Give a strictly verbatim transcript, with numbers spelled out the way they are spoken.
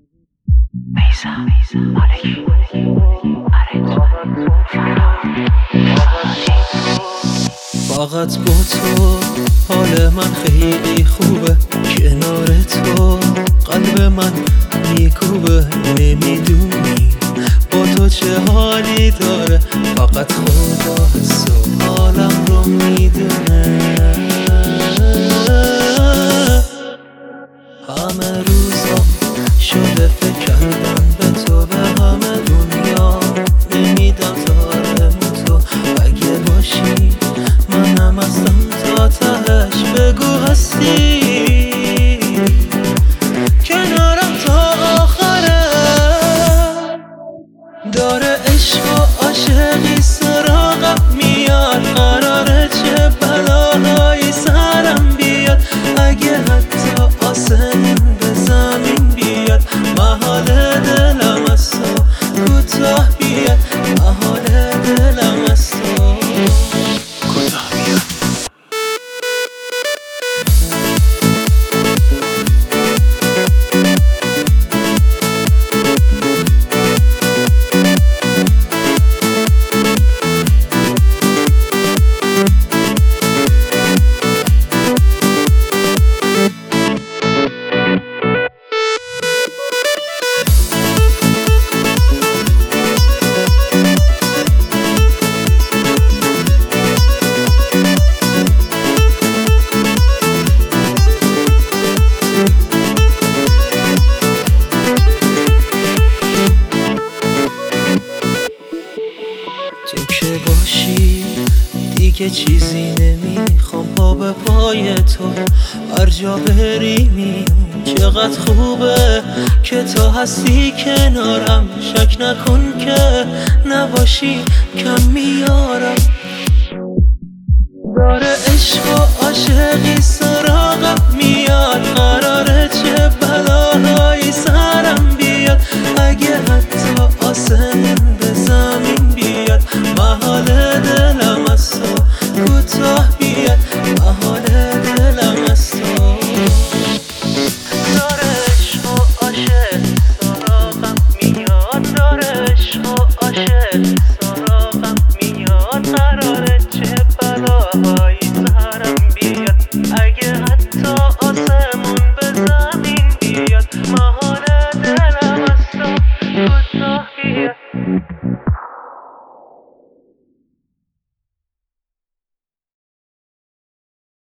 میزم مالکی آرنج فقط با تو حال من خیلی خوبه، کنار تو قلب من میکوبه. نمیدونی با تو چه حالی داره، فقط خدا حس و حالم رو میدونه. همه روزا شده فکر کردن به تو، به همه دنیا نمیدم دارم تو. اگه باشی منم هستم تا تهش، بگو هستی کنارم تا آخره. داره عشق و عاشقی سراغم میاد، قراره چه بلاهایی سرم بیاد. اگه حتی آسمون به زمین بیاد، محال دلم از تو کوتاه بیاد، محال دلم از تو کوتاه بیاد. تو که باشی دیگه چیزی نمیخوام، پا به پای تو هر جا بری میام. چقدر خوبه که تو هستی کنارم، شک نکن که نباشی کم میارم. داره عشق